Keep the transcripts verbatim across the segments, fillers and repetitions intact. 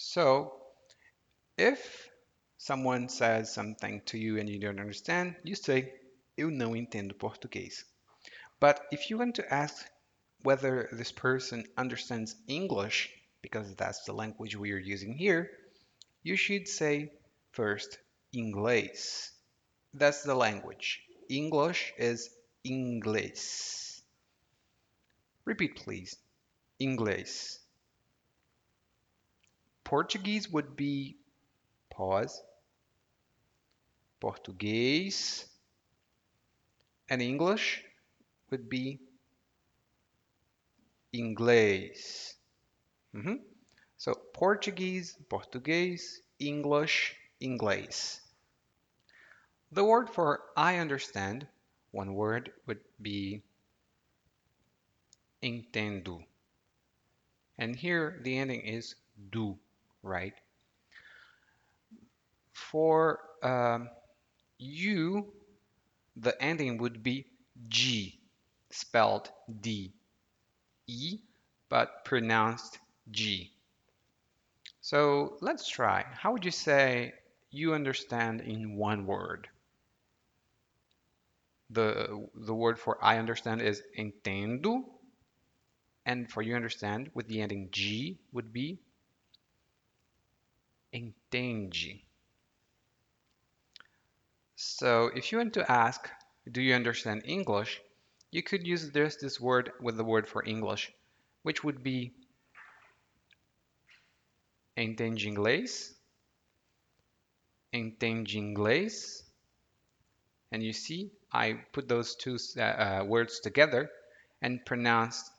So if someone says something to you and you don't understand, you say, eu não entendo português. But if you want to ask whether this person understands English, because that's the language we are using here, you should say first inglês. That's the language. English is inglês. Repeat, please. Inglês. Portuguese would be pause, português, and English would be inglês. Mhm. So Portuguese, português, English, inglês. The word for I understand, one word would be entendo. And here the ending is do, right? For um, you, the ending would be G, spelled D, E, but pronounced G. So let's try. How would you say you understand in one word? The, the word for I understand is entendo, and for you understand with the ending G would be entende. So if you want to ask, do you understand English? You could use this, this word with the word for English, which would be entende inglês, entende inglês. And you see, I put those two uh, uh, words together and pronounced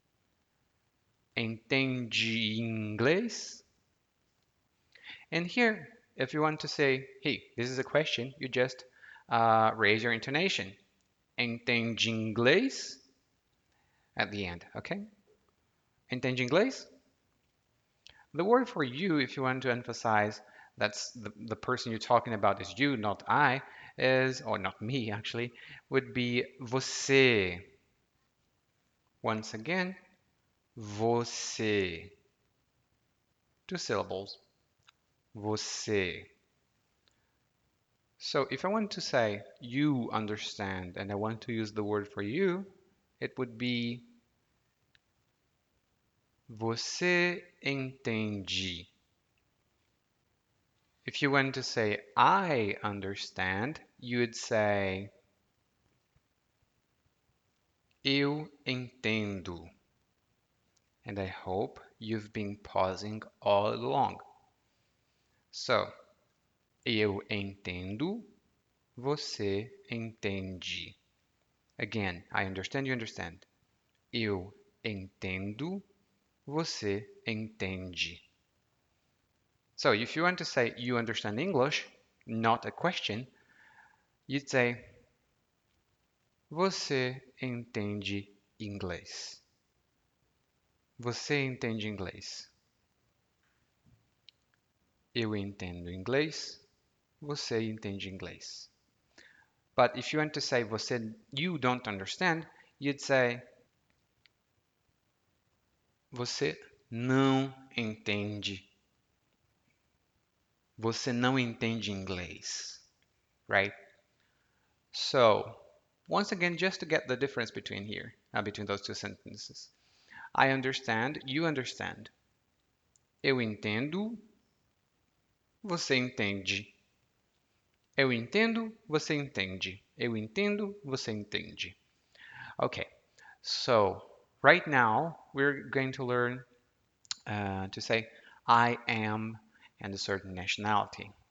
entende inglês. And here, if you want to say, hey, this is a question, you just uh, raise your intonation. Entende inglês at the end, okay? Entende inglês? The word for you, if you want to emphasize that's the, the person you're talking about is you, not I, is, or not me actually, would be você. Once again, você. Two syllables. Você. So if I want to say you understand and I want to use the word for you, it would be você entende. If you want to say I understand, you would say eu entendo. And I hope you've been pausing all along. So, eu entendo, você entende. Again, I understand, you understand. Eu entendo, você entende. So, if you want to say you understand English, not a question, you'd say você entende inglês. Você entende inglês? Eu entendo inglês. Você entende inglês? But if you want to say você, you don't understand, you'd say você não entende. Você não entende inglês, right? So, once again, just to get the difference between here, uh, between those two sentences. I understand, you understand. Eu entendo, você entende. Eu entendo, você entende. Eu entendo, você entende. Okay, so right now we're going to learn uh, to say I am and a certain nationality.